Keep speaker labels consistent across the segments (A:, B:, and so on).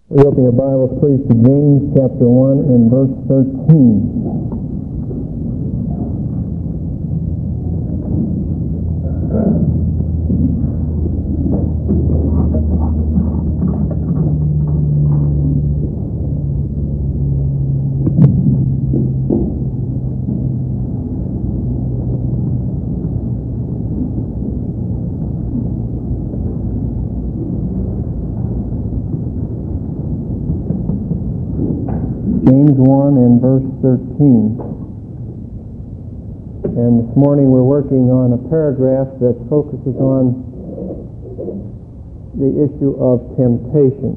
A: We open your Bibles, please, to James chapter 1 and verse 13. James 1 and verse 13. And this morning we're working on a paragraph that focuses on the issue of temptation.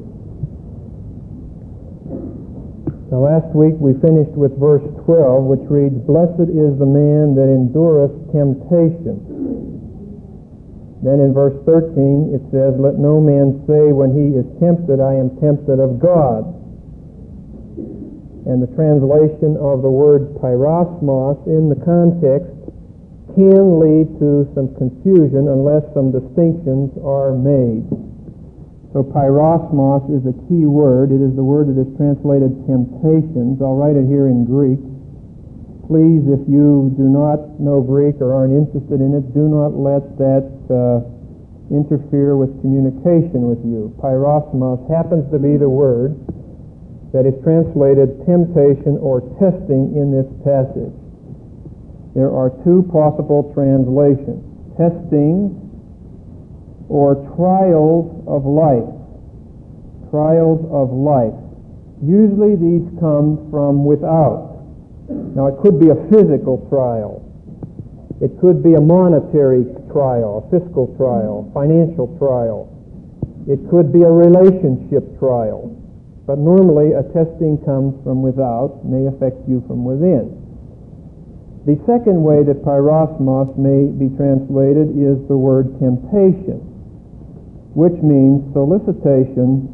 A: Now last week we finished with verse 12, which reads, "Blessed is the man that endureth temptation." Then in verse 13 it says, "Let no man say when he is tempted, I am tempted of God." And the translation of the word pyrosmos in the context can lead to some confusion unless some distinctions are made. So pyrosmos is a key word. It is the word that is translated temptations. I'll write it here in Greek. Please, if you do not know Greek or aren't interested in it, do not let that interfere with communication with you. Pyrosmos happens to be the word that is translated temptation or testing in this passage. There are two possible translations: testing or trials of life. Trials of life. Usually these come from without. Now it could be a physical trial. It could be a monetary trial, a fiscal trial, financial trial. It could be a relationship trial. But normally a testing comes from without, may affect you from within. The second way that pyrosmos may be translated is the word temptation, which means solicitation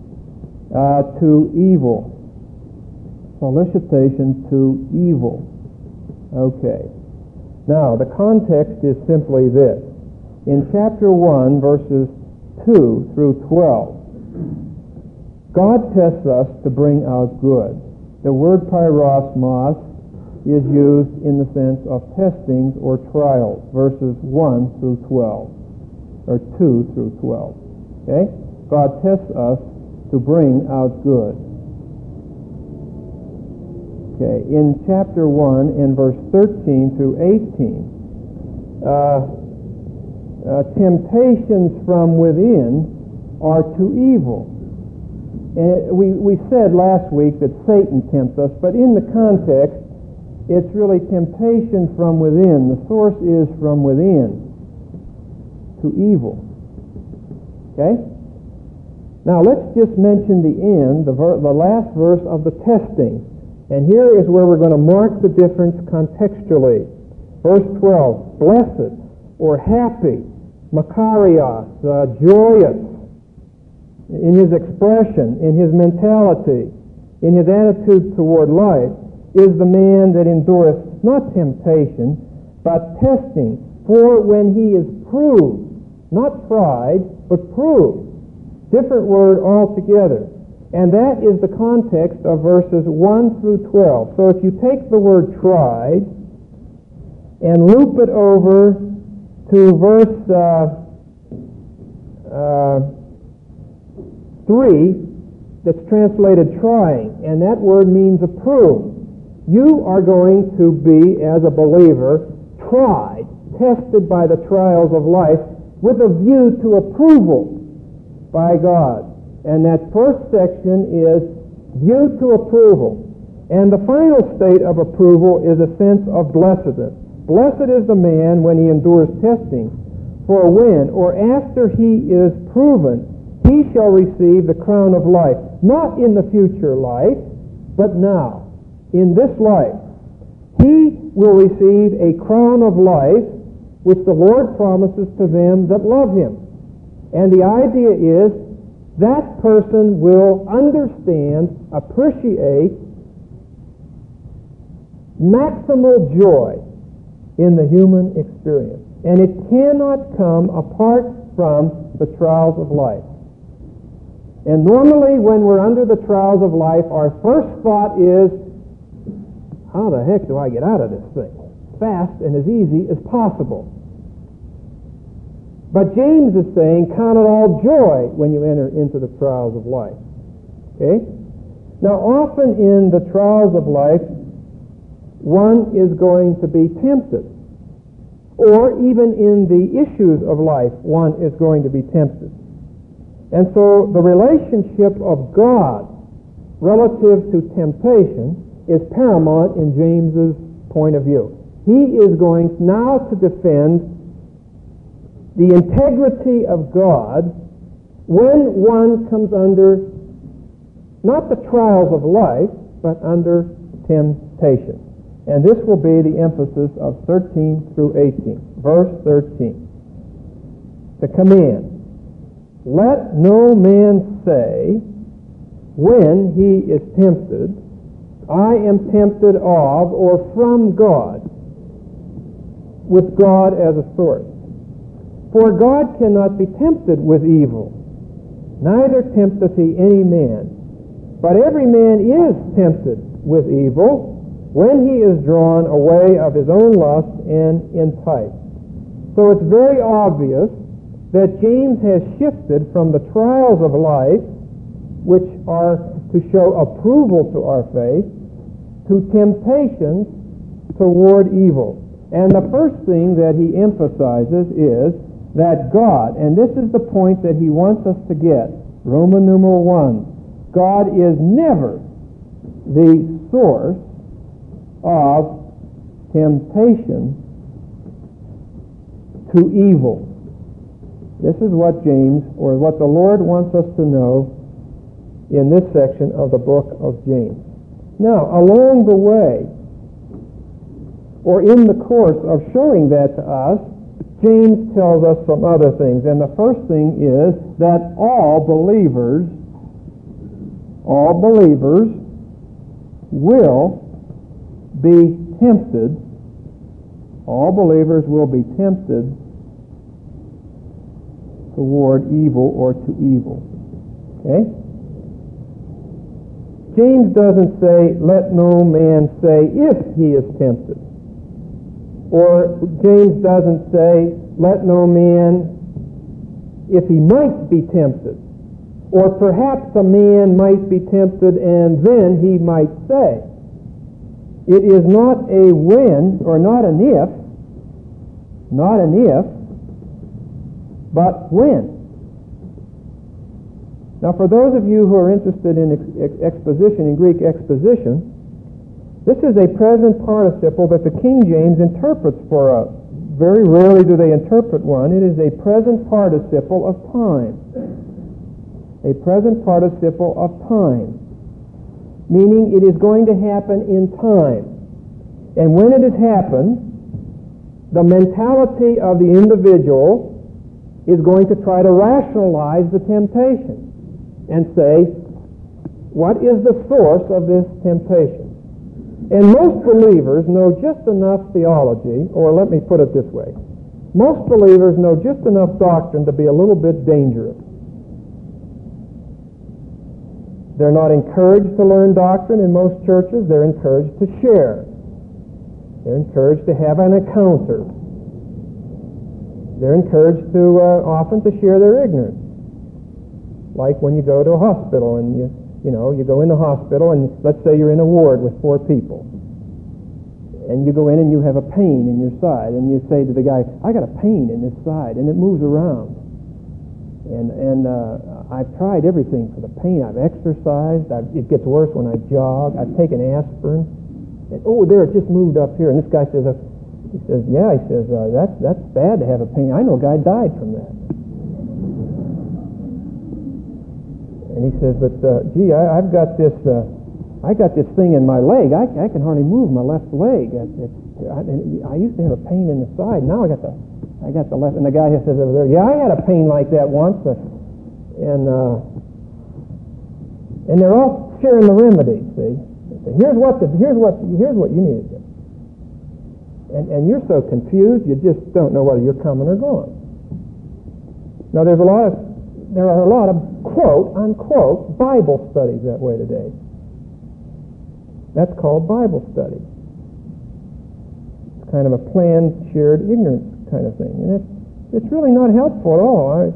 A: to evil. Solicitation to evil. Okay. Now, the context is simply this. In chapter 1, verses 2 through 12, God tests us to bring out good. The word pyrosmos is used in the sense of testings or trials, verses 1 through 12, or 2 through 12. Okay? God tests us to bring out good. Okay, in chapter 1 and verse 13 through 18, temptations from within are to evil. And we said last week that Satan tempts us, but in the context, it's really temptation from within. The source is from within to evil. Okay? Now let's just mention the end, the last verse of the testing. And here is where we're going to mark the difference contextually. Verse 12, blessed or happy, makarios, joyous, in his expression, in his mentality, in his attitude toward life, is the man that endureth not temptation, but testing. For when he is proved, not tried, but proved. Different word altogether. And that is the context of verses 1 through 12. So if you take the word tried and loop it over to verse 3, that's translated trying, and that word means approved. You are going to be, as a believer, tried, tested by the trials of life with a view to approval by God. And that first section is view to approval. And the final state of approval is a sense of blessedness. Blessed is the man when he endures testing, for when or after he is proven, he shall receive the crown of life, not in the future life, but now, in this life. He will receive a crown of life, which the Lord promises to them that love him. And the idea is that person will understand, appreciate maximal joy in the human experience. And it cannot come apart from the trials of life. And normally when we're under the trials of life, our first thought is, how the heck do I get out of this thing? Fast and as easy as possible. But James is saying, count it all joy when you enter into the trials of life. Okay? Now, often in the trials of life, one is going to be tempted. Or even in the issues of life, one is going to be tempted. And so the relationship of God relative to temptation is paramount in James's point of view. He is going now to defend the integrity of God when one comes under not the trials of life, but under temptation. And this will be the emphasis of 13 through 18. Verse 13. The command. Let no man say, when he is tempted, I am tempted of or from God, with God as a source. For God cannot be tempted with evil, neither tempteth he any man. But every man is tempted with evil, when he is drawn away of his own lust and enticed. So it's very obvious that James has shifted from the trials of life, which are to show approval to our faith, to temptations toward evil. And the first thing that he emphasizes is that God, and this is the point that he wants us to get, Roman numeral 1, God is never the source of temptation to evil. This is what James, or what the Lord wants us to know in this section of the book of James. Now, along the way, or in the course of showing that to us, James tells us some other things. And the first thing is that all believers will be tempted. All believers will be tempted toward evil or to evil. Okay? James doesn't say, let no man say if he is tempted. Or James doesn't say, let no man if he might be tempted. Or perhaps a man might be tempted and then he might say. It is not a when or not an if, but when. Now, for those of you who are interested in exposition, in Greek exposition, this is a present participle that the King James interprets for us. Very rarely do they interpret one. It is a present participle of time. A present participle of time. Meaning it is going to happen in time. And when it has happened, the mentality of the individual is going to try to rationalize the temptation and say, what is the source of this temptation? And most believers know just enough theology, or let me put it this way, most believers know just enough doctrine to be a little bit dangerous. They're not encouraged to learn doctrine in most churches. They're encouraged to share. They're encouraged to have an encounter. They're encouraged to often to share their ignorance. Like when you go to a hospital and you go in the hospital and let's say you're in a ward with 4 people. And you go in and you have a pain in your side and you say to the guy, I got a pain in this side and it moves around. And I've tried everything for the pain. I've exercised. It gets worse when I jog. I've taken aspirin. And, there, it just moved up here. And this guy says, that's bad to have a pain. I know a guy died from that. And he says, but I've got this thing in my leg. I can hardly move my left leg. I used to have a pain in the side. Now I got the left. And the guy says over there, I had a pain like that once. And they're all sharing the remedy. See, here's what you need to do. And you're so confused, you just don't know whether you're coming or going. Now there are a lot of quote-unquote Bible studies that way today. That's called Bible study. It's kind of a planned, shared ignorance kind of thing. And it's really not helpful at all.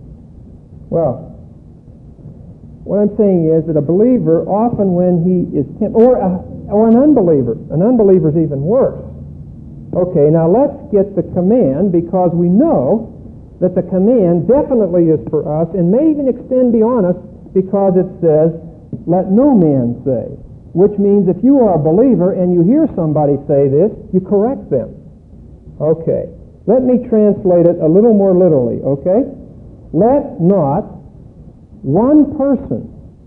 A: What I'm saying is that a believer, often when he is tempted, or an unbeliever is even worse. Okay, now let's get the command, because we know that the command definitely is for us and may even extend beyond us, because it says, let no man say. Which means if you are a believer and you hear somebody say this, you correct them. Okay, let me translate it a little more literally, okay? Let not one person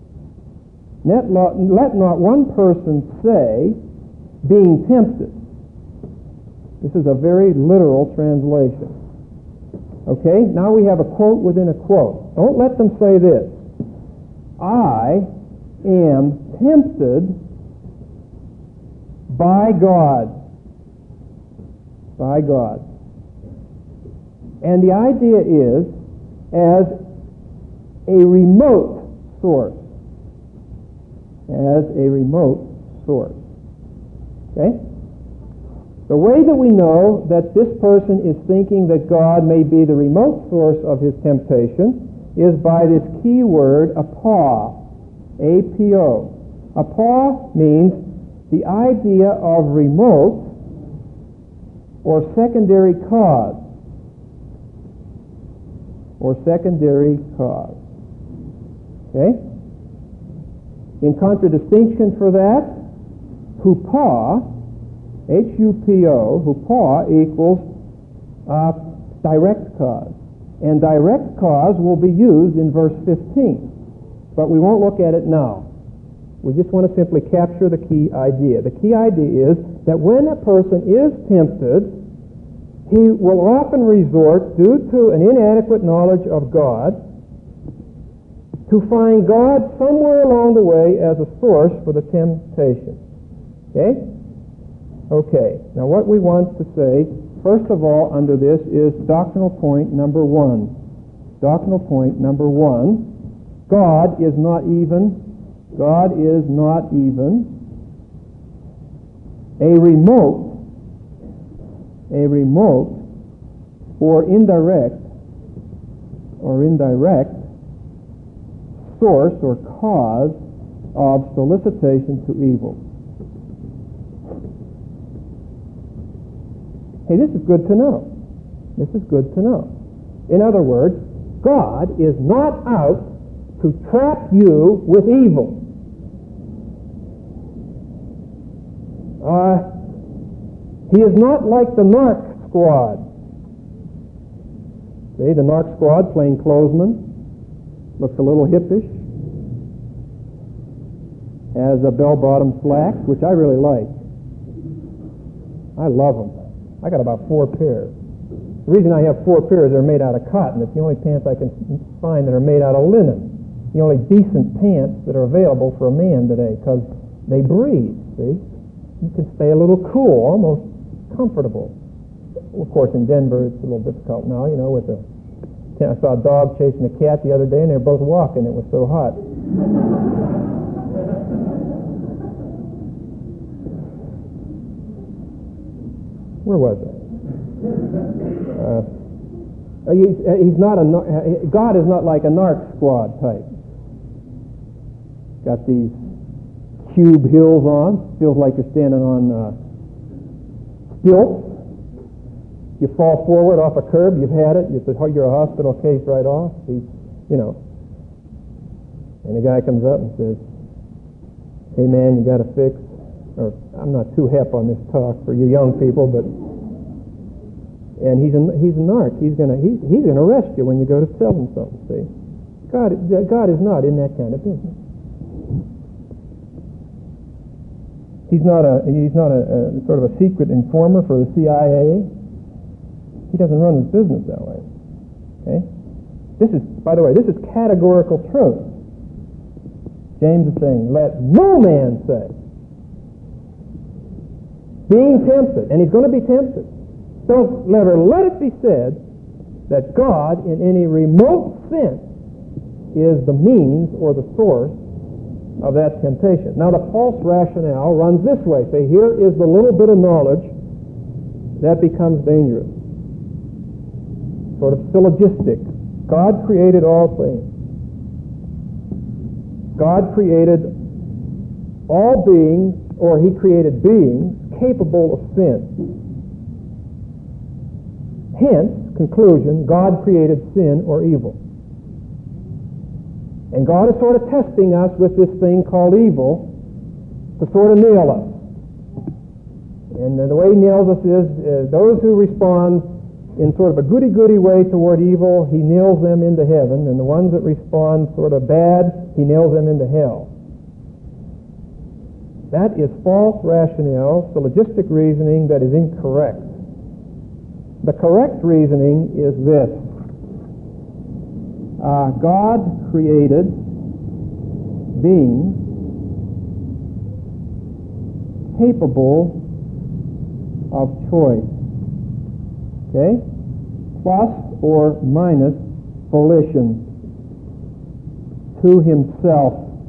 A: say, being tempted. This is a very literal translation. Okay, now we have a quote within a quote. Don't let them say this. I am tempted by God. By God. And the idea is as a remote source. As a remote source. Okay? The way that we know that this person is thinking that God may be the remote source of his temptation is by this key word, apo. A-P-O. Apo means the idea of remote or secondary cause. Or secondary cause. Okay? In contradistinction for that, hupo, H-U-P-O, hupo equals direct cause. And direct cause will be used in verse 15. But we won't look at it now. We just want to simply capture the key idea. The key idea is that when a person is tempted, he will often resort, due to an inadequate knowledge of God, to find God somewhere along the way as a source for the temptation. Okay? Okay. Now what we want to say, first of all, under this is doctrinal point number 1. Doctrinal point number 1. God is not even a remote or indirect source or cause of solicitation to evil. Hey, this is good to know. This is good to know. In other words, God is not out to trap you with evil. He is not like the narc squad. See, the narc squad, plainclothesman, looks a little hippish, has a bell-bottom slacks, which I really like. I love them. I got about 4 pairs. The reason I have 4 pairs, they're made out of cotton. It's the only pants I can find that are made out of linen. The only decent pants that are available for a man today, because they breathe, see? You can stay a little cool, almost comfortable. Of course, in Denver, it's a little difficult now, you know, with the... I saw a dog chasing a cat the other day, and they were both walking. It was so hot. Where was I? He's not God is not like a narc squad type. Got these cube heels on. Feels like you're standing on stilts. You fall forward off a curb, you've had it, you're a hospital case right off. And the guy comes up and says, hey man, you got to fix, or I'm not too hep on this talk for you young people, but, and he's a narc. He's gonna arrest you when you go to sell him something, see? God is not in that kind of business. He's not a sort of a secret informer for the CIA. He doesn't run his business that way. Okay? This is, by the way, this is categorical truth. James is saying, let no man say. Being tempted, and he's going to be tempted. Don't ever let it be said that God, in any remote sense, is the means or the source of that temptation. Now the false rationale runs this way. Say, here is the little bit of knowledge that becomes dangerous. Sort of syllogistic. God created all things. God created all beings, or He created beings capable of sin. Hence, conclusion, God created sin or evil. And God is sort of testing us with this thing called evil to sort of nail us. And the way He nails us is those who respond in sort of a goody-goody way toward evil, He nails them into heaven, and the ones that respond sort of bad, He nails them into hell. That is false rationale, syllogistic reasoning that is incorrect. The correct reasoning is this. God created beings capable of choice. Okay? Plus or minus volition to Himself,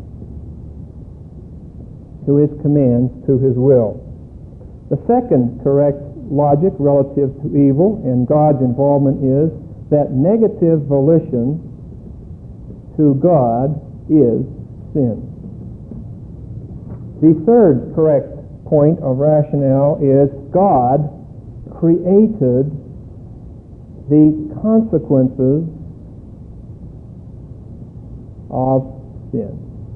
A: to His commands, to His will. The second correct logic relative to evil and God's involvement is that negative volition to God is sin. The third correct point of rationale is God created the consequences of sin.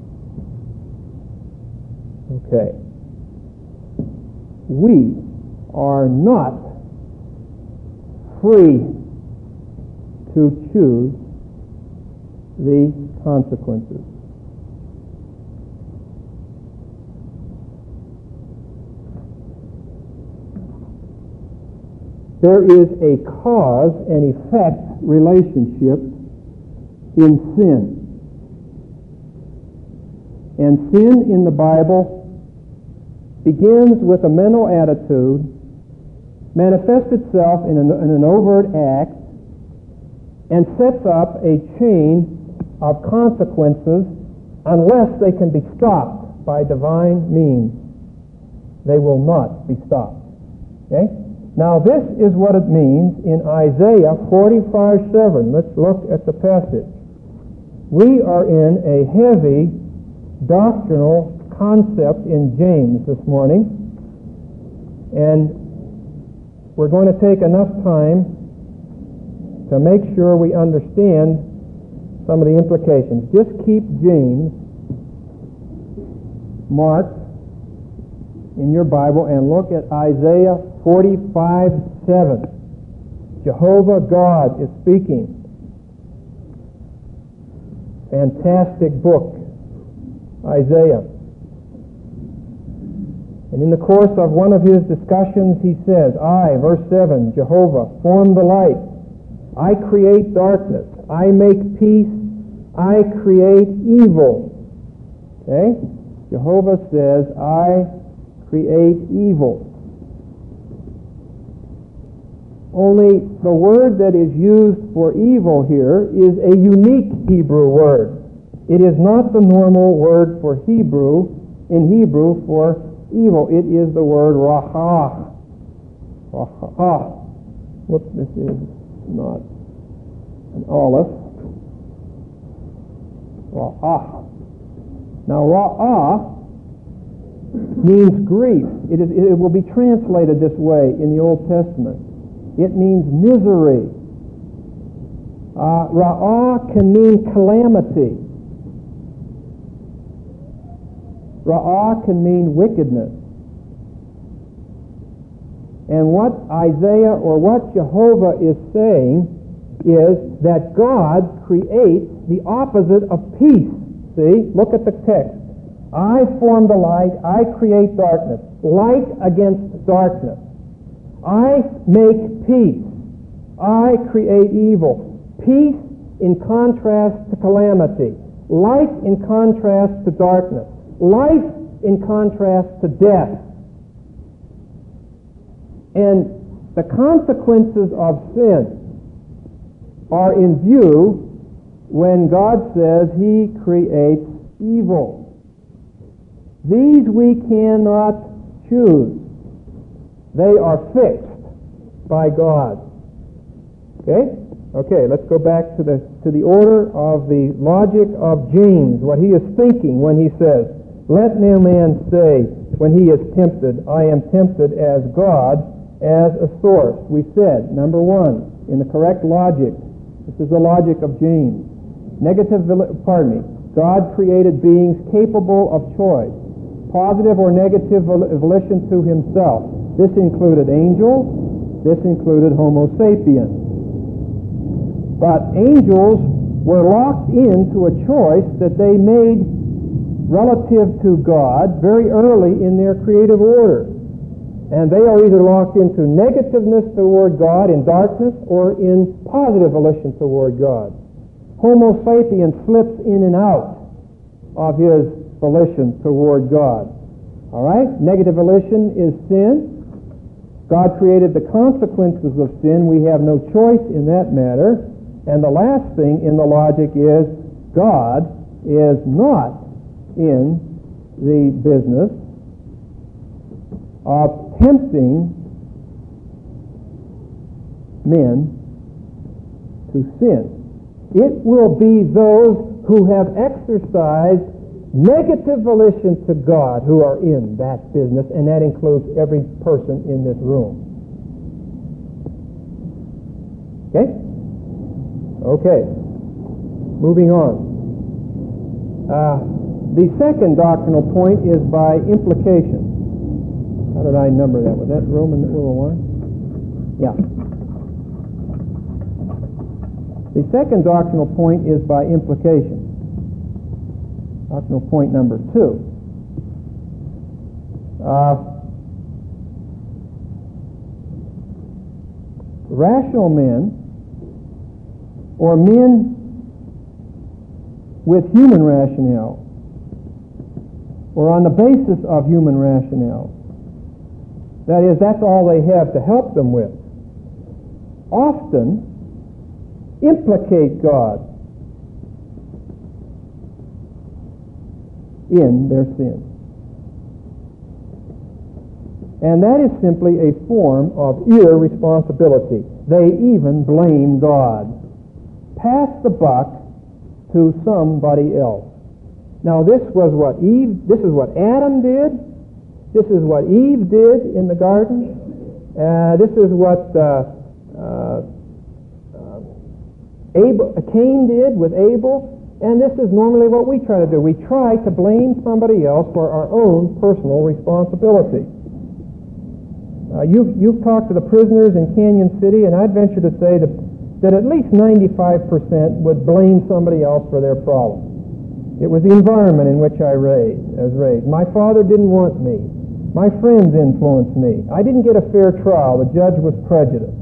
A: Okay. We are not free to choose the consequences. There is a cause and effect relationship in sin. And sin in the Bible begins with a mental attitude, manifests itself in an overt act, and sets up a chain of consequences unless they can be stopped by divine means. They will not be stopped. Okay? Now this is what it means in Isaiah 45:7. Let's look at the passage. We are in a heavy doctrinal concept in James this morning, and we're going to take enough time to make sure we understand some of the implications. Just keep James marked in your Bible and look at Isaiah 45:7. Jehovah God is speaking. Fantastic book, Isaiah. And in the course of one of his discussions, he says, I, verse 7, Jehovah, form the light. I create darkness. I make peace. I create evil. Okay? Jehovah says, I create evil. Only the word that is used for evil here is a unique Hebrew word. It is not the normal word for Hebrew for evil. It is the word ra'ah. Ra'ah. Whoops, this is not an aleph. Ra'ah. Now ra'ah means grief. It will be translated this way in the Old Testament. It means misery. Ra'ah can mean calamity. Ra'ah can mean wickedness. And what Isaiah or what Jehovah is saying is that God creates the opposite of peace. See? Look at the text. I form the light. I create darkness. Light against darkness. I make peace. I create evil. Peace in contrast to calamity. Light in contrast to darkness. Life in contrast to death. And the consequences of sin are in view when God says He creates evil. These we cannot choose. They are fixed by God. Okay? Okay, let's go back to the order of the logic of James, what he is thinking when he says, "Let no man say when he is tempted, I am tempted as God, as a source." We said, number one, in the correct logic, this is the logic of James. God created beings capable of choice, positive or negative volition to Himself. This included angels, this included Homo sapiens. But angels were locked into a choice that they made relative to God very early in their creative order. And they are either locked into negativeness toward God in darkness or in positive volition toward God. Homo sapiens slips in and out of his volition toward God. All right? Negative volition is sin. God created the consequences of sin. We have no choice in that matter. And the last thing in the logic is God is not in the business of tempting men to sin. It will be those who have exercised negative volition to God who are in that business, and that includes every person in this room. Okay? Okay. Moving on. The second doctrinal point is by implication. How did I number that? Was that Roman numeral 1? Yeah. The second doctrinal point is by implication. Doctrinal point number 2. Rational men, or men with human rationale, or on the basis of human rationale, that is, that's all they have to help them with, often implicate God in their sin. And that is simply a form of irresponsibility. They even blame God. Pass the buck to somebody else. Now this is what Adam did. This is what Eve did in the garden. This is what Cain did with Abel. And this is normally what we try to do. We try to blame somebody else for our own personal responsibility. You've talked to the prisoners in Canyon City, and I'd venture to say that at least 95% would blame somebody else for their problem. It was the environment in which I was raised. My father didn't want me. My friends influenced me. I didn't get a fair trial. The judge was prejudiced.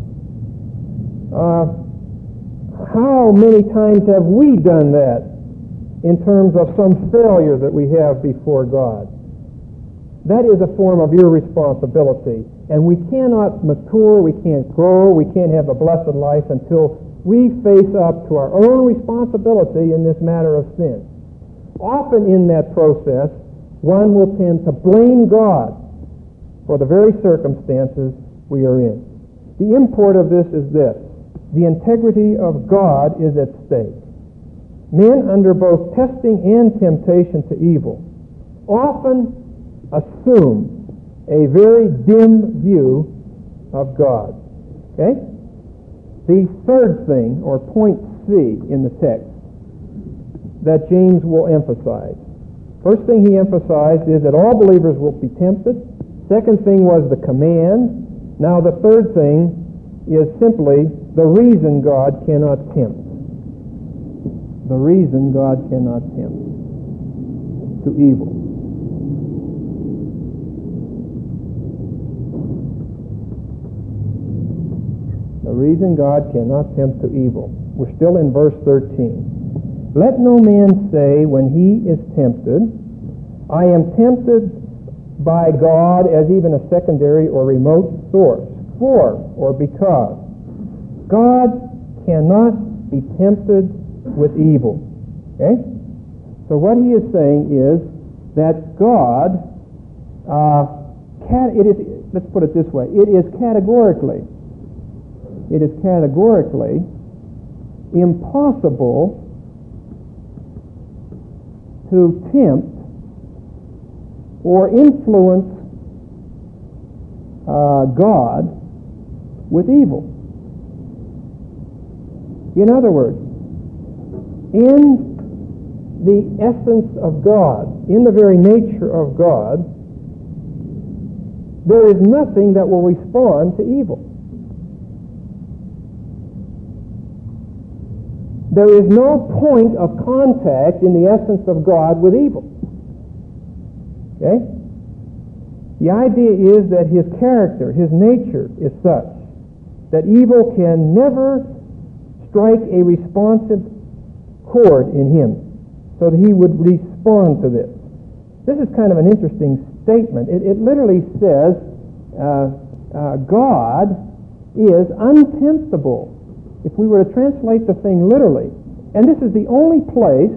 A: How many times have we done that in terms of some failure that we have before God? That is a form of irresponsibility. And we cannot mature, we can't grow, we can't have a blessed life until we face up to our own responsibility in this matter of sin. Often in that process, one will tend to blame God for the very circumstances we are in. The import of this is this: the integrity of God is at stake. Men under both testing and temptation to evil often assume a very dim view of God. Okay? The third thing, or point C in the text, that James will emphasize. First thing he emphasized is that all believers will be tempted. Second thing was the command. Now the third thing is simply the reason God cannot tempt. The reason God cannot tempt to evil. The reason God cannot tempt to evil. We're still in verse 13. Let no man say when he is tempted, I am tempted by God, as even a secondary or remote source. For, or because, God cannot be tempted with evil. Okay? So what he is saying is that God, let's put it this way, it is categorically impossible to tempt or influence God with evil. In other words, in the essence of God, in the very nature of God, there is nothing that will respond to evil. There is no point of contact in the essence of God with evil. Okay? The idea is that his character, his nature is such that evil can never strike a responsive chord in him so that he would respond to this. This is kind of an interesting statement. It literally says God is untemptable. If we were to translate the thing literally, and this is the only place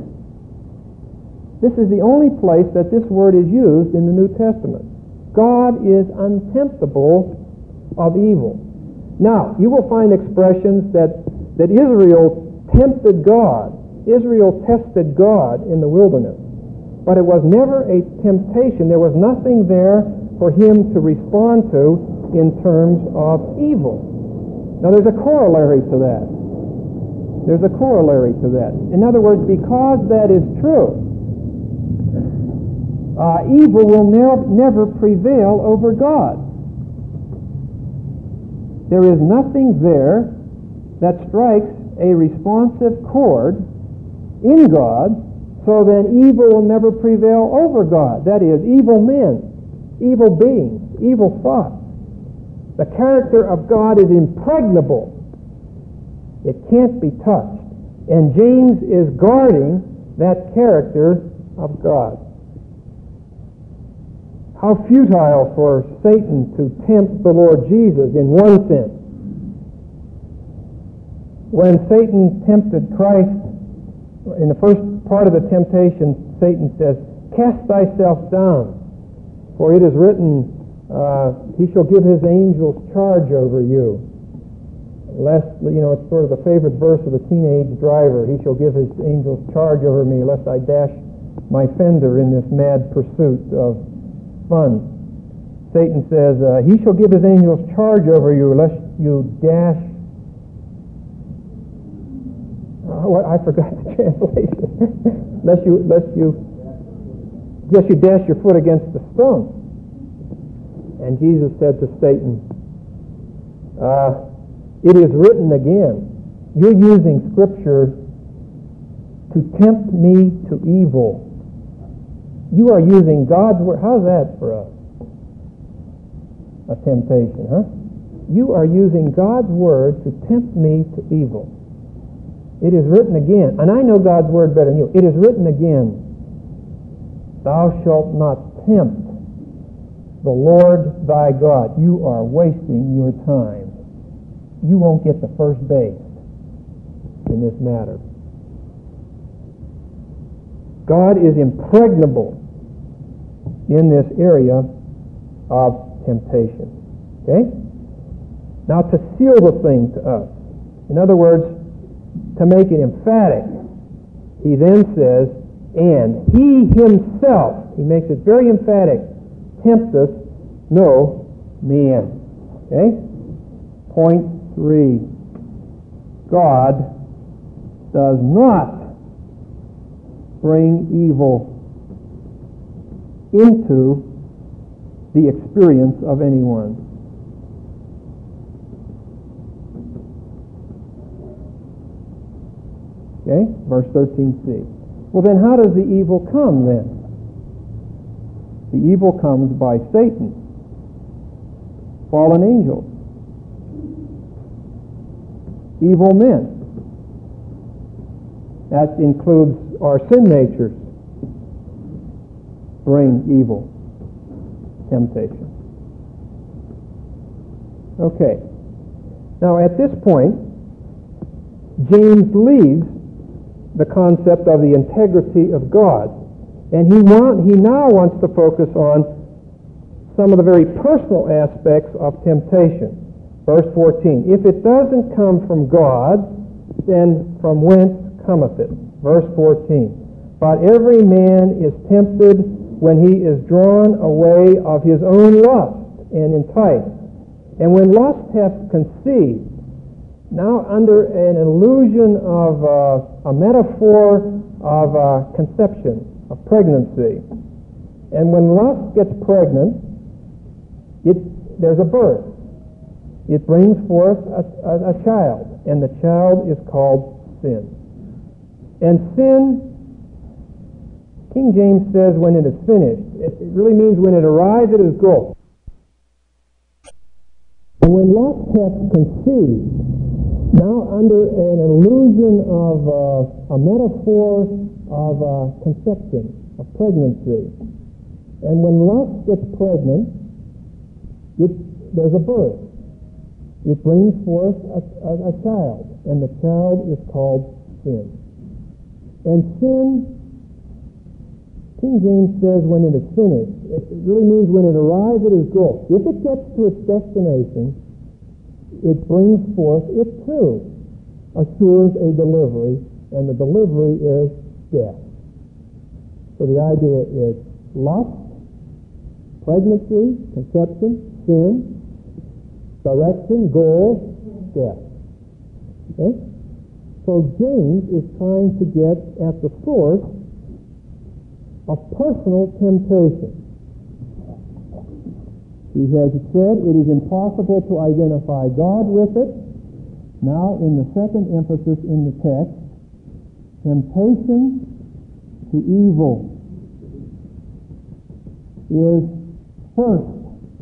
A: that this word is used in the New Testament. God is untemptable of evil. Now, you will find expressions that Israel tempted God. Israel tested God in the wilderness. But it was never a temptation. There was nothing there for him to respond to in terms of evil. Now, there's a corollary to that. In other words, because that is true, evil will never prevail over God. There is nothing there that strikes a responsive chord in God, so then evil will never prevail over God. That is, evil men, evil beings, evil thoughts. The character of God is impregnable. It can't be touched. And James is guarding that character of God. How futile for Satan to tempt the Lord Jesus in one sense. When Satan tempted Christ, in the first part of the temptation, Satan says, "Cast thyself down, for it is written, he shall give his angels charge over you." Lest, it's sort of the favorite verse of the teenage driver. He shall give his angels charge over me, lest I dash my fender in this mad pursuit of fun. Satan says, he shall give his angels charge over you, lest you dash... I forgot the translation. lest you dash your foot against the stone. And Jesus said to Satan, it is written again. You're using Scripture to tempt me to evil. You are using God's word. How's that for a temptation, huh? You are using God's word to tempt me to evil. It is written again, and I know God's word better than you. It is written again, thou shalt not tempt the Lord thy God. You are wasting your time. You won't get the first base in this matter. God is impregnable in this area of temptation. Okay? Now, to seal the thing to us, in other words, to make it emphatic, he then says, and he himself, he makes it very emphatic, tempteth no man. Okay? Point 3. God does not bring evil into the experience of anyone. Okay? Verse 13c. Well, then how does the evil come then? The evil comes by Satan, fallen angels, evil men. That includes our sin natures. Bring evil, temptation. Okay. Now at this point, James leaves the concept of the integrity of God. And he now wants to focus on some of the very personal aspects of temptation. Verse 14, if it doesn't come from God, then from whence cometh it? Verse 14, but every man is tempted when he is drawn away of his own lust and enticed. And when lust hath conceived, now under an illusion of a metaphor of conception, of pregnancy. And when lust gets pregnant, there's a birth. It brings forth a child, and the child is called sin. And sin, King James says when it is finished. It really means when it arrives at its goal. And when lust hath conceived, now under an illusion of a metaphor of conception, of pregnancy. And when lust gets pregnant, there's a birth. It brings forth a child, and the child is called sin. And sin, King James says when it is finished. It really means when it arrives at its goal. If it gets to its destination, it brings forth, it too assures a delivery, and the delivery is death. So the idea is lust, pregnancy, conception, sin, direction, goal, death. Okay? So James is trying to get at the source of personal temptation. He has said it is impossible to identify God with it. Now, in the second emphasis in the text, temptation to evil is first.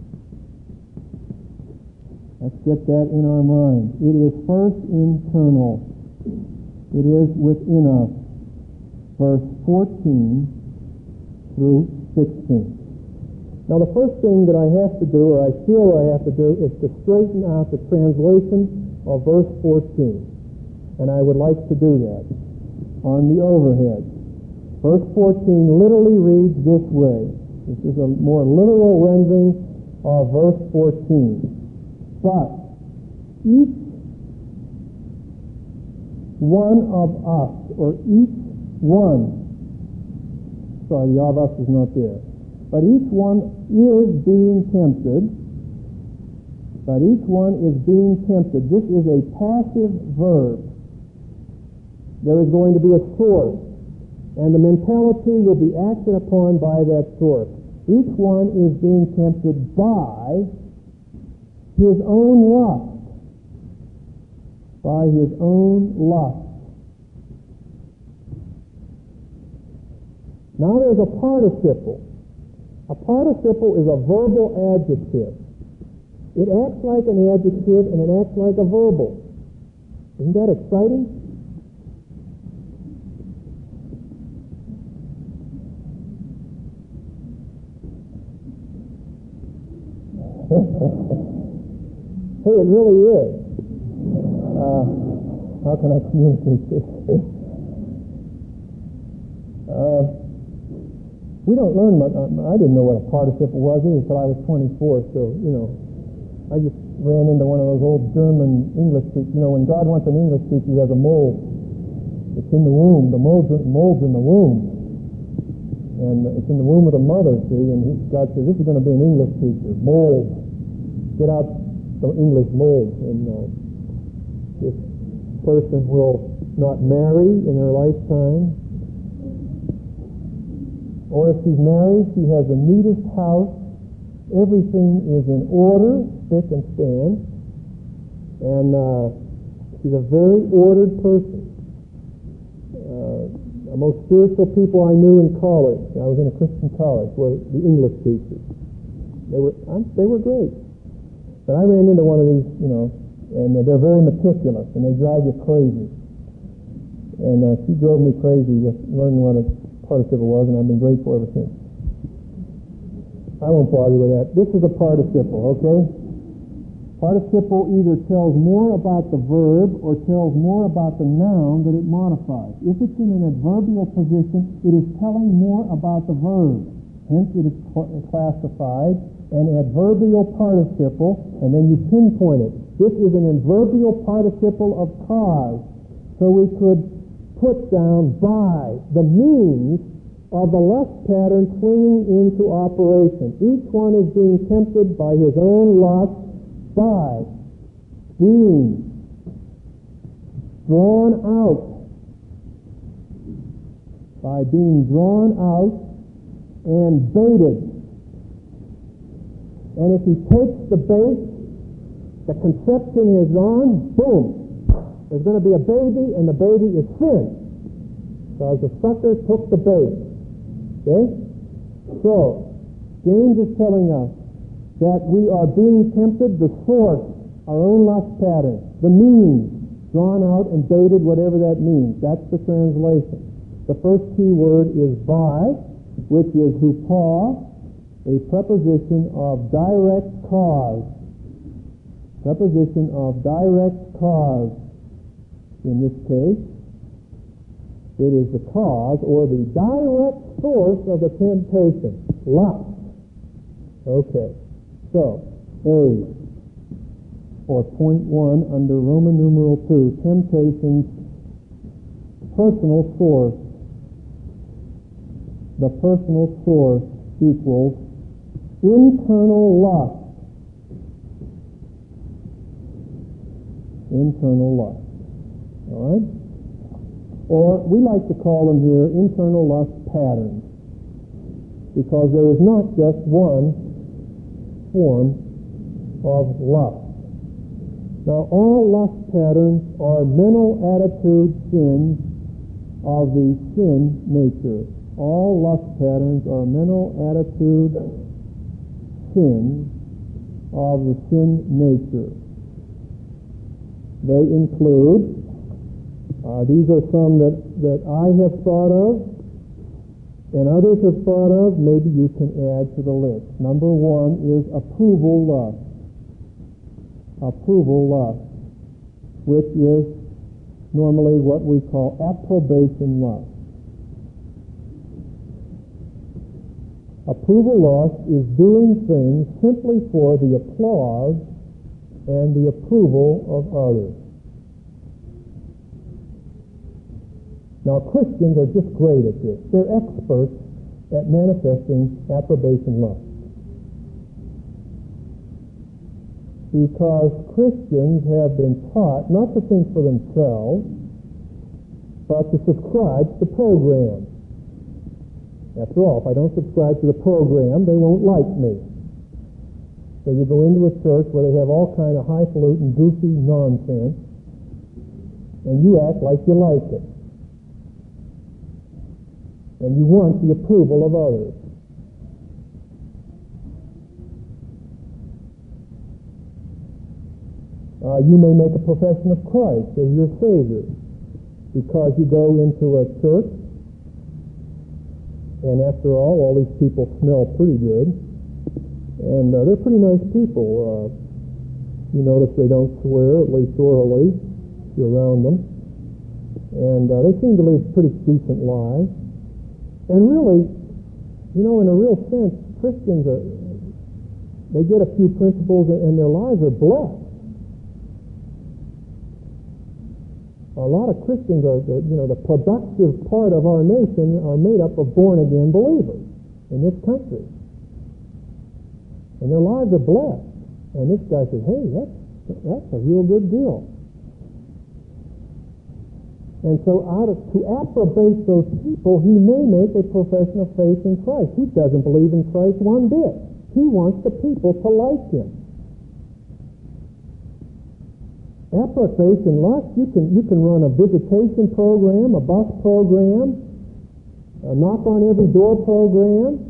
A: Let's get that in our mind. It is first internal. It is within us. Verse 14 through 16. Now the first thing that I have to do, or I feel I have to do, is to straighten out the translation of verse 14. And I would like to do that on the overhead. Verse 14 literally reads this way. This is a more literal rendering of verse 14. But each one of us, or each one, sorry, the of us is not there. But each one is being tempted. But each one is being tempted. This is a passive verb. There is going to be a source, and the mentality will be acted upon by that source. Each one is being tempted by his own lust. By his own lust. Now there's a participle. A participle is a verbal adjective. It acts like an adjective and it acts like a verbal. Isn't that exciting? Hey, it really is. How can I communicate this? We don't learn much. I didn't know what a participle was either until I was 24, so, I just ran into one of those old German English teachers. When God wants an English teacher, he has a mold. It's in the womb. The mold's in the womb. And it's in the womb of the mother, see, and God says, this is going to be an English teacher. Mold. Get out the English mold. And this person will not marry in her lifetime. Or if she's married, she has the neatest house. Everything is in order, spick and span. And she's a very ordered person. The most spiritual people I knew in college, I was in a Christian college, were the English teachers. They were great. But I ran into one of these, and they're very meticulous, and they drive you crazy. And she drove me crazy with learning what a participle was, and I've been grateful ever since. I won't bother you with that. This is a participle, okay? Participle either tells more about the verb or tells more about the noun that it modifies. If it's in an adverbial position, it is telling more about the verb. Hence, it is classified an adverbial participle, and then you pinpoint it. This is an adverbial participle of cause. So we could put down by the means of the lust pattern swinging into operation. Each one is being tempted by his own lust, by being drawn out, and baited. And if he takes the bait, the conception is on, boom, there's going to be a baby, and the baby is sin, because the sucker took the bait. Okay? So, James is telling us that we are being tempted, the source, our own lust pattern, the means, drawn out and baited, whatever that means. That's the translation. The first key word is by, which is hupa, a preposition of direct cause. Preposition of direct cause. In this case, it is the cause or the direct source of the temptation. Lust. Okay. So, A, or point 1 under Roman numeral 2, temptation's personal source. The personal source equals internal lust. Internal lust. All right? Or we like to call them here internal lust patterns, because there is not just one form of lust. Now, all lust patterns are mental attitude sins of the sin nature. All lust patterns are mental attitude sins of the sin nature. They include, these are some that I have thought of, and others have thought of. Maybe you can add to the list. Number 1 is approval lust. Approval lust, which is normally what we call approbation lust. Approval lust is doing things simply for the applause and the approval of others. Now, Christians are just great at this. They're experts at manifesting approbation lust. Because Christians have been taught not to think for themselves, but to subscribe to the program. After all, if I don't subscribe to the program, they won't like me. So you go into a church where they have all kind of highfalutin, goofy nonsense, and you act like you like it. And you want the approval of others. You may make a profession of Christ as your Savior because you go into a church, and after all these people smell pretty good, and they're pretty nice people. You notice they don't swear, at least orally, if you're around them. And they seem to live pretty decent lives. And really, in a real sense, Christians they get a few principles and their lives are blessed. A lot of Christians are, the productive part of our nation are made up of born-again believers in this country. And their lives are blessed. And this guy says, hey, that's a real good deal. And so to approbate those people, he may make a profession of faith in Christ. He doesn't believe in Christ one bit. He wants the people to like him. Approbation lust, you can run a visitation program, a bus program, a knock on every door program,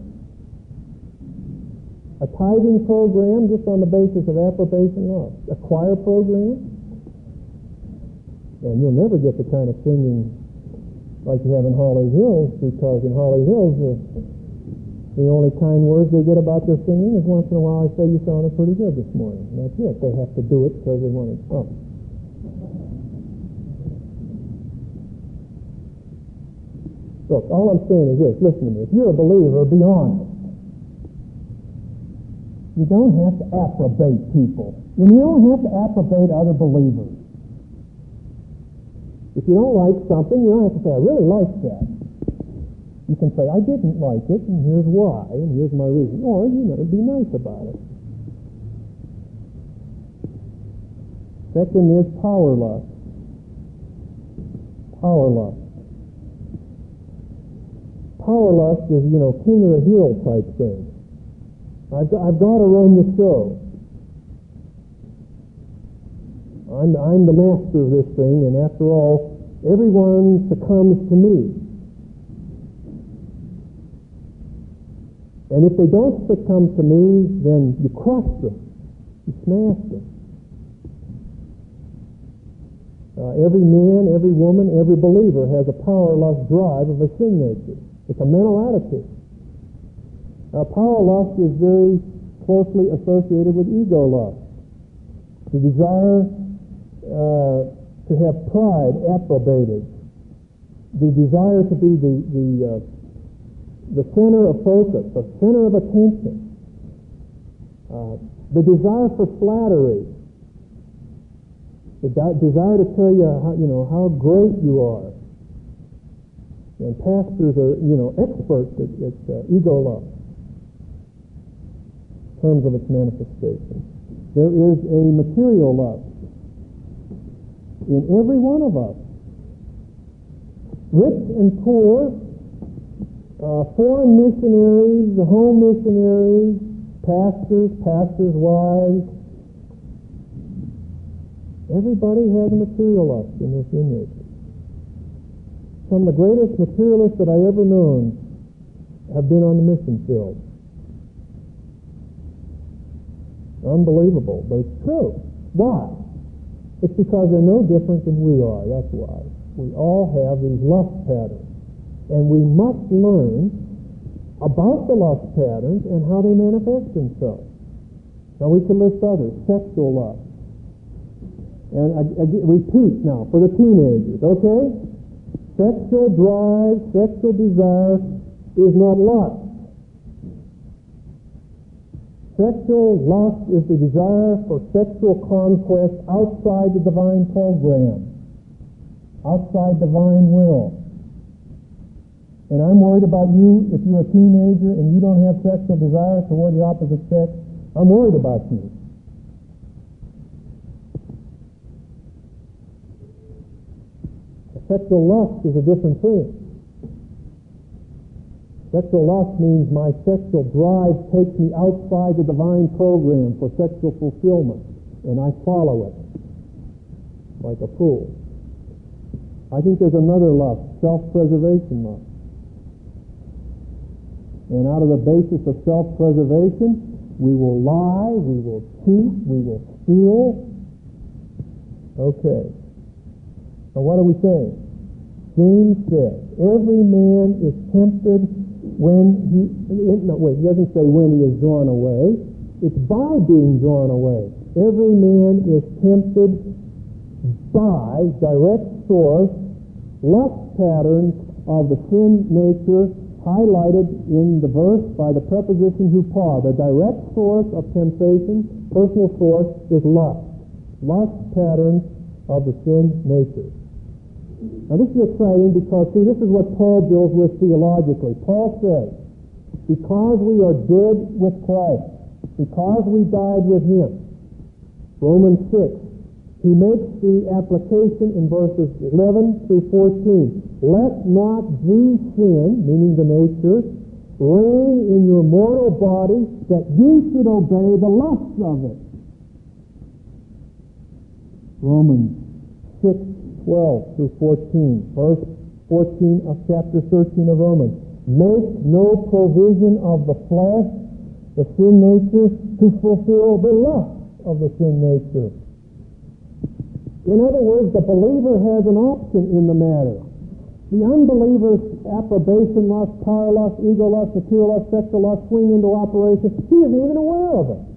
A: a tithing program just on the basis of approbation lust, a choir program. And you'll never get the kind of singing like you have in Holly Hills, because in Holly Hills The only kind words they get about their singing is once in a while I say, you sounded pretty good this morning. And that's it. They have to do it because they want to. Oh. Look, all I'm saying is this. Listen to me. If you're a believer, be honest. You don't have to approbate people. And you don't have to approbate other believers. If you don't like something, you don't have to say, I really like that. You can say, I didn't like it, and here's why, and here's my reason. Or, be nice about it. Second is power lust. Power lust. Power lust is, king of the hill type thing. I've got to run the show. I'm the master of this thing, and after all, everyone succumbs to me. And if they don't succumb to me, then you crush them. You smash them. Every man, every woman, every believer has a power lust drive of a sin nature. It's a mental attitude. Power lust is very closely associated with ego lust. The desire to have pride approbated. The desire to be the center of focus, the center of attention. The desire for flattery. The desire to tell you how great you are. And pastors are, experts at ego lust in terms of its manifestation. There is a material lust in every one of us. Rich and poor, foreign missionaries, home missionaries, pastors' wives. Everybody has a material lust in their sin nature. Some of the greatest materialists that I ever known have been on the mission field. Unbelievable, but it's true. Why? It's because they're no different than we are. That's why. We all have these lust patterns. And we must learn about the lust patterns and how they manifest themselves. Now we can list others. Sexual lust. And I repeat now for the teenagers, okay? Sexual drive, sexual desire is not lust. Sexual lust is the desire for sexual conquest outside the divine program, outside divine will. And I'm worried about you if you're a teenager and you don't have sexual desire toward the opposite sex. I'm worried about you. Sexual lust is a different thing. Sexual lust means my sexual drive takes me outside the divine program for sexual fulfillment, and I follow it like a fool. I think there's another lust, self-preservation lust. And out of the basis of self-preservation, we will lie, we will cheat, we will steal. Okay. Now what are we saying? James says, every man is tempted when he doesn't say when he is drawn away. It's by being drawn away. Every man is tempted by direct source, lust patterns of the sin nature highlighted in the verse by the preposition hupar. The direct source of temptation, personal source, is lust. Lust patterns of the sin nature. Now this is exciting because, see, this is what Paul deals with theologically. Paul says, because we are dead with Christ, because we died with Him, Romans 6, he makes the application in verses 11 through 14. Let not the sin, meaning the nature, reign in your mortal body, that you should obey the lusts of it. Romans 6:12 through 14. Verse 14 of chapter 13 of Romans. Make no provision of the flesh, the sin nature, to fulfill the lust of the sin nature. In other words, the believer has an option in the matter. The unbeliever
B: approbation lust, power lust, ego lust, material lust, sexual lust swing into operation. He isn't even aware of it.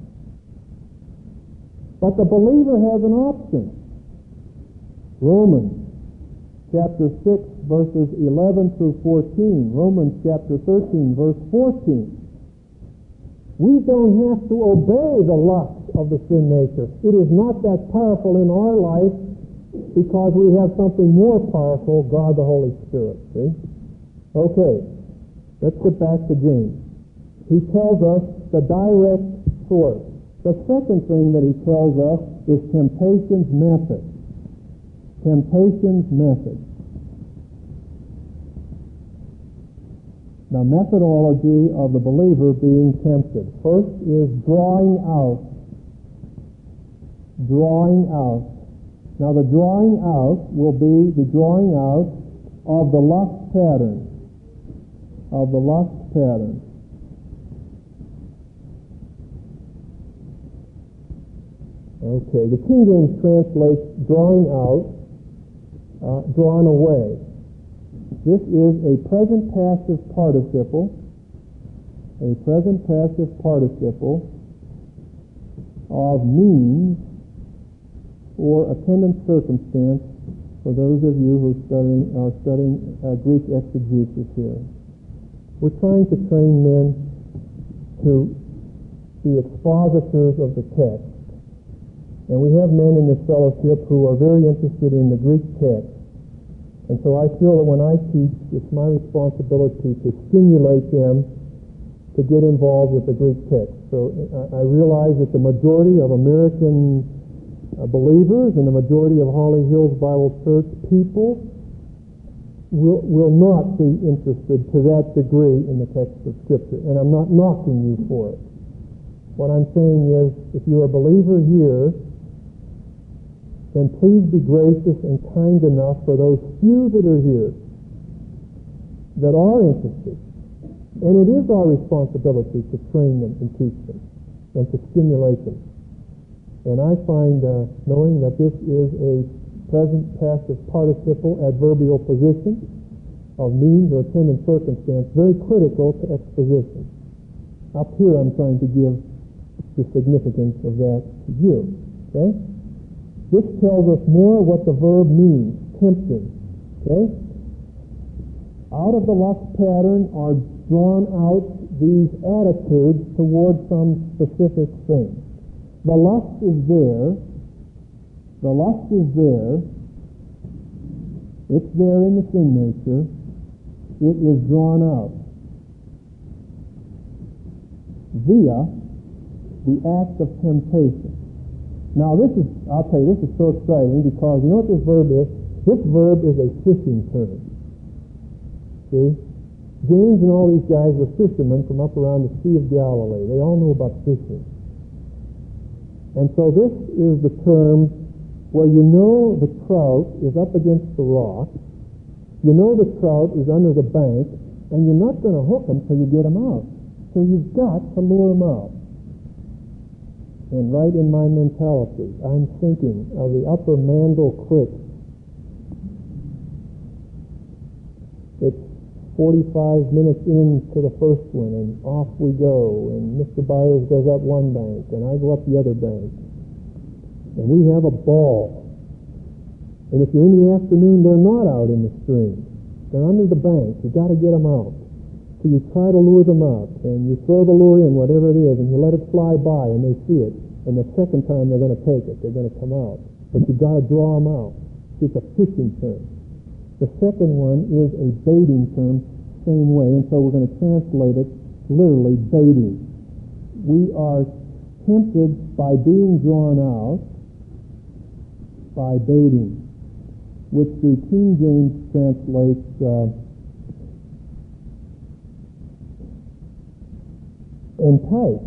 B: But the believer has an option. Romans chapter 6, verses 11 through 14. Romans chapter 13, verse 14. We don't have to obey the lust of the sin nature. It is not that powerful in our life because we have something more powerful, God the Holy Spirit. See? Okay, let's get back to James. He tells us the direct source. The second thing that he tells us is temptation's method. Temptation's method. The methodology of the believer being tempted. First is drawing out. Drawing out. Now the drawing out will be the drawing out of the lust pattern. Of the lust pattern. Okay, the King James translates drawing out, drawn away. This is a present passive participle. A present passive participle of means or attendant circumstance for those of you who are studying Greek exegesis here. We're trying to train men to be expositors of the text. And we have men in this fellowship who are very interested in the Greek text. And so I feel that when I teach, it's my responsibility to stimulate them to get involved with the Greek text. So I realize that the majority of American believers and the majority of Holly Hills Bible Church people will not be interested to that degree in the text of Scripture. And I'm not knocking you for it. What I'm saying is, if you're a believer here, then please be gracious and kind enough for those few that are here that are interested. And it is our responsibility to train them and teach them and to stimulate them. And I find, knowing that this is a present passive participle adverbial position of means or attendant circumstance, very critical to exposition. Up here I'm trying to give the significance of that to you. Okay? This tells us more what the verb means, tempting. Okay? Out of the lust pattern are drawn out these attitudes towards some specific thing. The lust is there. The lust is there. It's there in the sin nature. It is drawn out via the act of temptation. Now I'll tell you, this is so exciting because you know what this verb is? This verb is a fishing term. See? James and all these guys were fishermen from up around the Sea of Galilee. They all knew about fishing. And so this is the term where you know the trout is up against the rock, you know the trout is under the bank, and you're not going to hook them till you get them out. So you've got to lure them out. And right in my mentality, I'm thinking of the upper Mandel Creek. It's 45 minutes into the first one, and off we go. And Mr. Byers goes up one bank, and I go up the other bank. And we have a ball. And if you're in the afternoon, they're not out in the stream. They're under the bank. You've got to get them out. So you try to lure them out, and you throw the lure in, whatever it is, and you let it fly by, and they see it. And the second time they're going to take it. They're going to come out. But you've got to draw them out. It's a fishing term. The second one is a baiting term, same way. And so we're going to translate it literally, baiting. We are tempted by being drawn out by baiting, which the King James translates entice.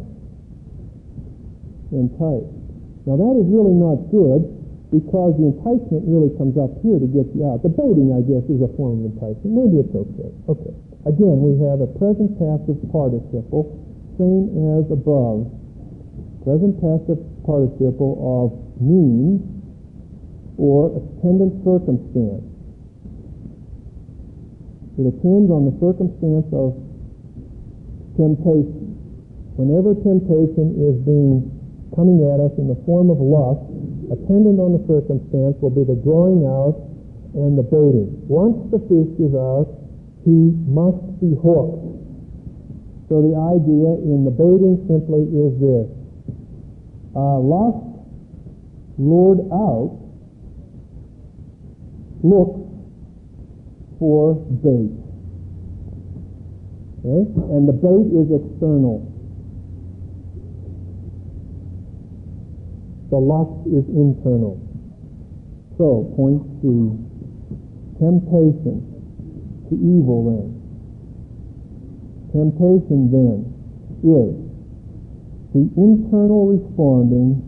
B: Entice. Now that is really not good because the enticement really comes up here to get you out. The baiting, I guess, is a form of enticement. Maybe it's okay. Okay. Again, we have a present passive participle, same as above. Present passive participle of means or attendant circumstance. It attends on the circumstance of temptation. Whenever temptation is coming at us in the form of lust, attendant on the circumstance will be the drawing out and the baiting. Once the fish is out, he must be hooked. So the idea in the baiting simply is this. Lust lured out looks for bait. Okay? And the bait is external. The lust is internal. So, point C, temptation to evil then. Temptation then is the internal responding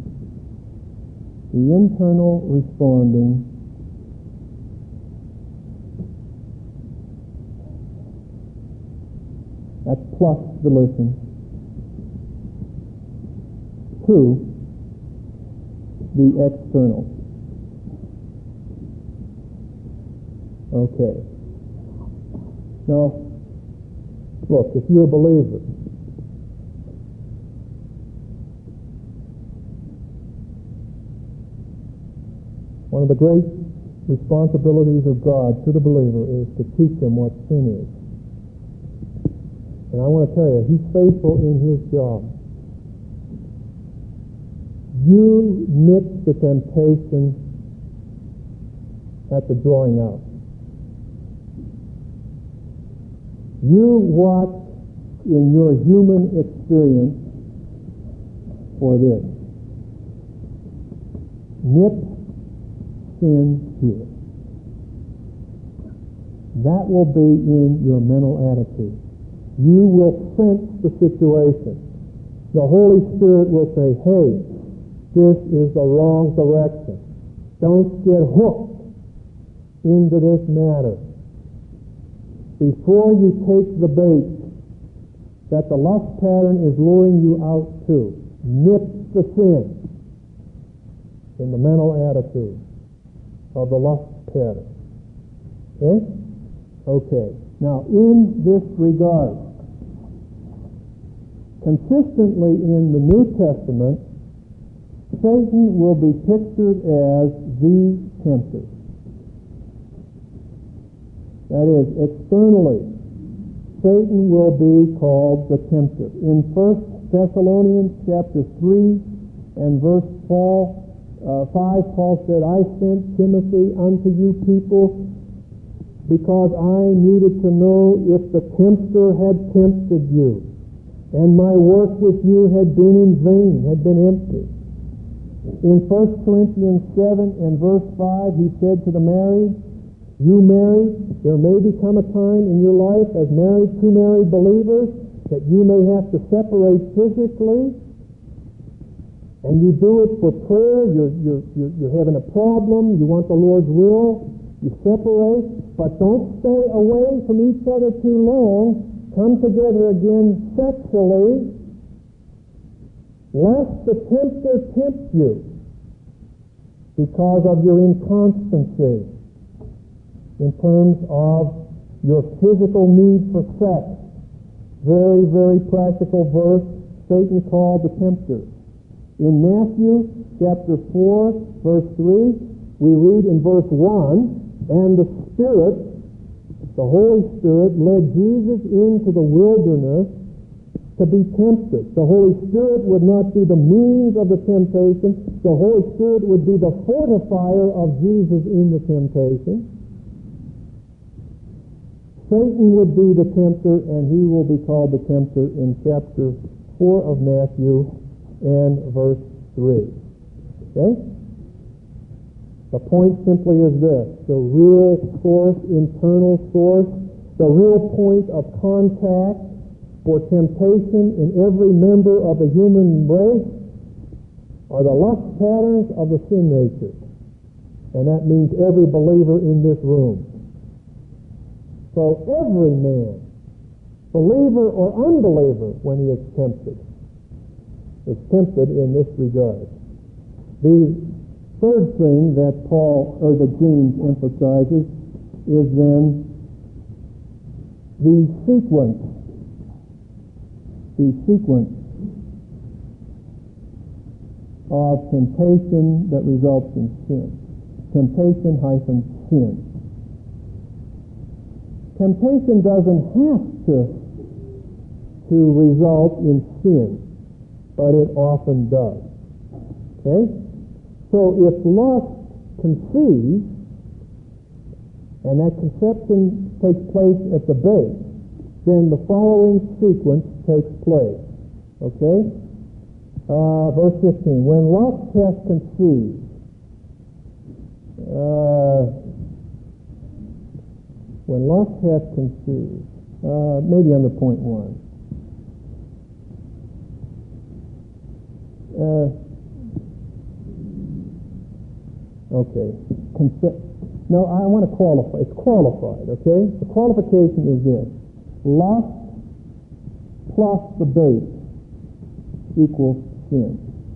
B: that's plus volition to the external. Okay. Now, look, if you're a believer, one of the great responsibilities of God to the believer is to teach him what sin is. And I want to tell you, he's faithful in his job. You nip the temptation at the drawing out. You watch in your human experience for this. Nip sin here. That will be in your mental attitude. You will sense the situation. The Holy Spirit will say, hey, this is the wrong direction. Don't get hooked into this matter. Before you take the bait that the lust pattern is luring you out to, nip the sin in the mental attitude of the lust pattern. Okay? Okay. Now, in this regard, consistently in the New Testament, Satan will be pictured as the tempter. That is, externally, Satan will be called the tempter. In 1 Thessalonians chapter 3 and verse 5, Paul said, I sent Timothy unto you people because I needed to know if the tempter had tempted you, and my work with you had been in vain, had been empty. In 1 Corinthians 7 and verse 5, he said to the married, you married, there may become a time in your life as two married believers that you may have to separate physically, and you do it for prayer. You're having a problem. You want the Lord's will. You separate, but don't stay away from each other too long. Come together again sexually, lest the tempter tempt you because of your inconstancy in terms of your physical need for sex. Very, very practical verse Satan called the tempter. In Matthew chapter 4, verse 3, we read in verse 1, and the Spirit, the Holy Spirit, led Jesus into the wilderness to be tempted. The Holy Spirit would not be the means of the temptation. The Holy Spirit would be the fortifier of Jesus in the temptation. Satan would be the tempter, and he will be called the tempter in chapter 4 of Matthew and verse 3. Okay? The point simply is this: the real source, internal source, the real point of contact for temptation in every member of the human race are the lust patterns of the sin nature. And that means every believer in this room. So every man, believer or unbeliever, when he is tempted in this regard. The third thing that James emphasizes is then the sequence of temptation that results in sin. Temptation-sin. Temptation doesn't have to result in sin, but it often does. Okay? So if lust conceives, and that conception takes place at the base, then the following sequence takes place. Okay? Verse 15. When lust hath conceived, maybe under point 1. Okay. No, I want to qualify. It's qualified, okay? The qualification is this. Lust plus the base equals sin.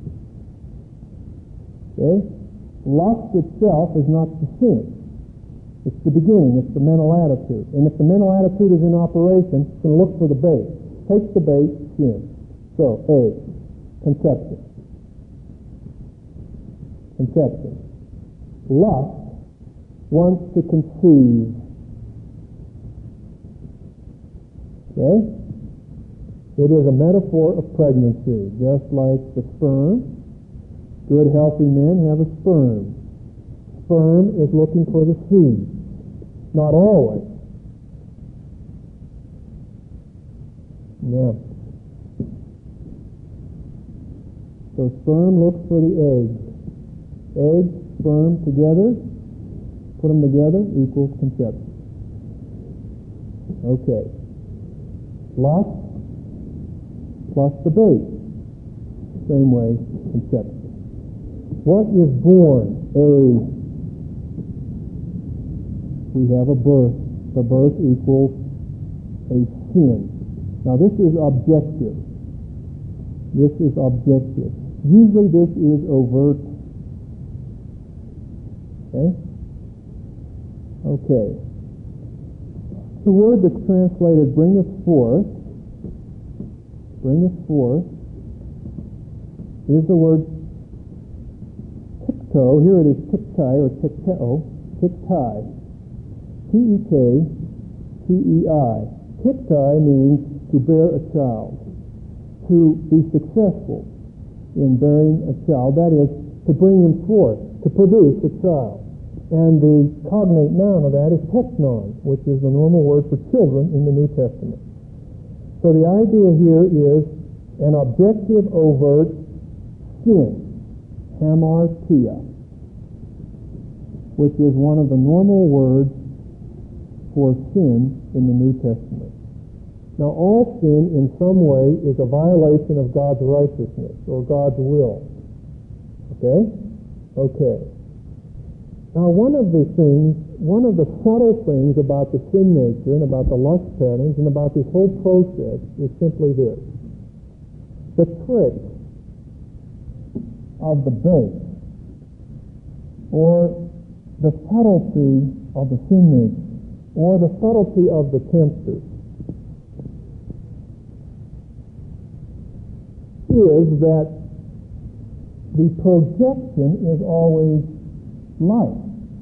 B: Okay? Lust itself is not the sin. It's the beginning. It's the mental attitude. And if the mental attitude is in operation, it's going to look for the base. Takes the base, sin. So, A, conception. Lust wants to conceive. Okay? It is a metaphor of pregnancy, just like the sperm. Good, healthy men have a sperm. Sperm is looking for the seed. Not always. Yeah. So sperm looks for the egg. Egg, sperm together, put them together, equals conception. Okay. Lust plus the base. Same way, conception. What is born? We have a birth. The birth equals a sin. Now this is objective. Usually this is overt. Okay. The word that's translated bringeth forth is the word tikto. Here it is tiktai or tikteo. Tiktai. T-E-K-T-E-I. Tiktai means to bear a child. To be successful in bearing a child. That is, to bring him forth, to produce a child. And the cognate noun of that is teknon, which is the normal word for children in the New Testament. So the idea here is an objective, overt sin, hamartia, which is one of the normal words for sin in the New Testament. Now, all sin in some way is a violation of God's righteousness or God's will. Okay. Now, one of the subtle things about the sin nature and about the lust patterns and about this whole process is simply this. The trick of the base, or the subtlety of the sin nature, or the subtlety of the tempter, is that the projection is always life.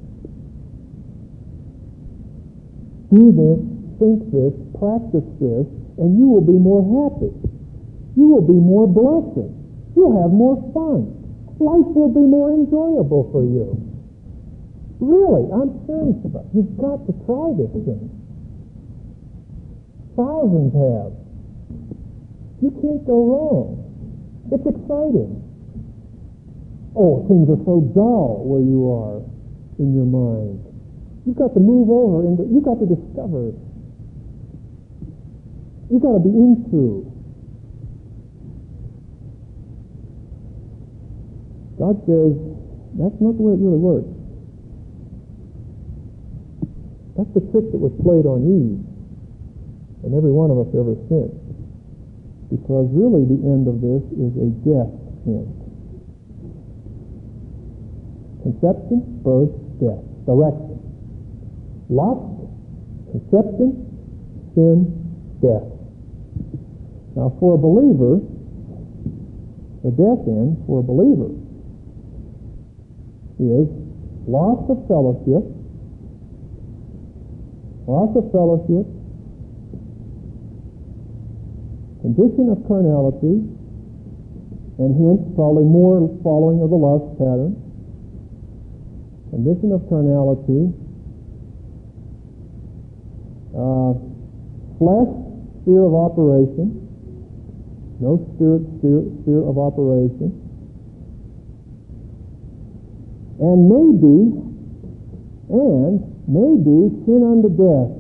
B: Do this, think this, practice this, and you will be more happy. You will be more blessed. You'll have more fun. Life will be more enjoyable for you. Really, I'm serious about it. You've got to try this thing. Thousands have. You can't go wrong. It's exciting. Oh, things are so dull where you are in your mind. You've got to move over, and you've got to discover. You've got to be into. God says, that's not the way it really works. That's the trick that was played on Eve, and every one of us ever since. Because really the end of this is a death end. Conception, birth, death. Direction. Lust, conception, sin, death. Now, for a believer, the death end for a believer is loss of fellowship, condition of carnality, and hence probably more following of the lust pattern, condition of carnality, flesh, sphere of operation, no spirit, sphere of operation, and maybe sin unto death,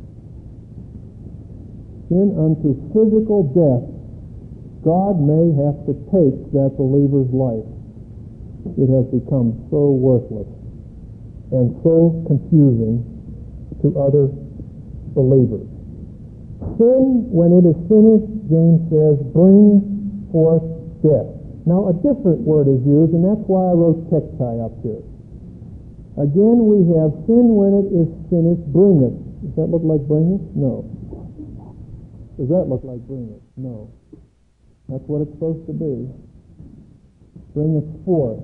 B: sin unto physical death. God may have to take that believer's life. It has become so worthless and so confusing to other believers. Sin, when it is finished, James says, brings forth death. Now, a different word is used, and that's why I wrote tektai up here. Again, we have sin when it is finished, bringeth. Does that look like bringeth? No. Does that look like bringeth? No. That's what it's supposed to be. Bringeth forth.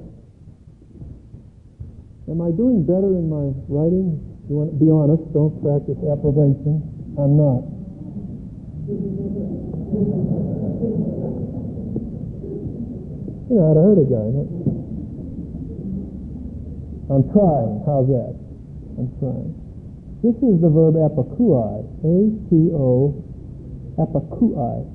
B: Am I doing better in my writing? You want to be honest, don't practice approbation. I'm not. You know, I'd heard a guy. I'm trying. How's that? I'm trying. This is the verb apokui. A-P-O, apokui.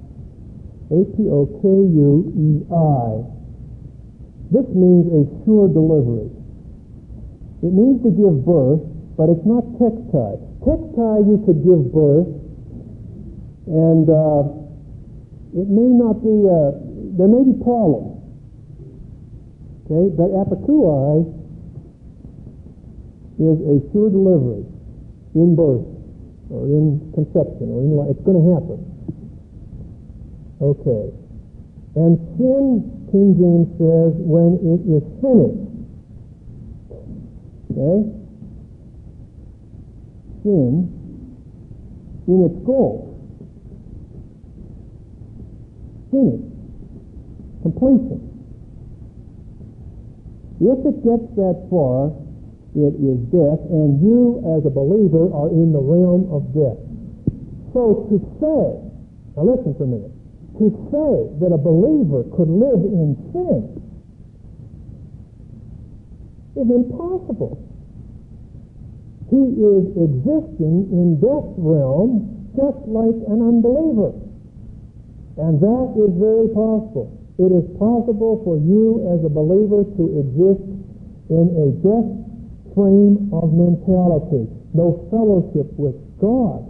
B: A-P-O-K-U-E-I. This means a sure delivery. It means to give birth, but it's not tektai. Tektai you could give birth, and it may not be, there may be problems. Okay, but apokui is a sure delivery in birth, or in conception, or in life. It's going to happen. Okay. And sin, King James says, when it is finished. Okay? Sin in its goal. Finished. Completion. If it gets that far, it is death, and you as a believer are in the realm of death. So to say, now listen for a minute, to say that a believer could live in sin is impossible. He is existing in death's realm just like an unbeliever. And that is very possible. It is possible for you as a believer to exist in a death frame of mentality. No fellowship with God.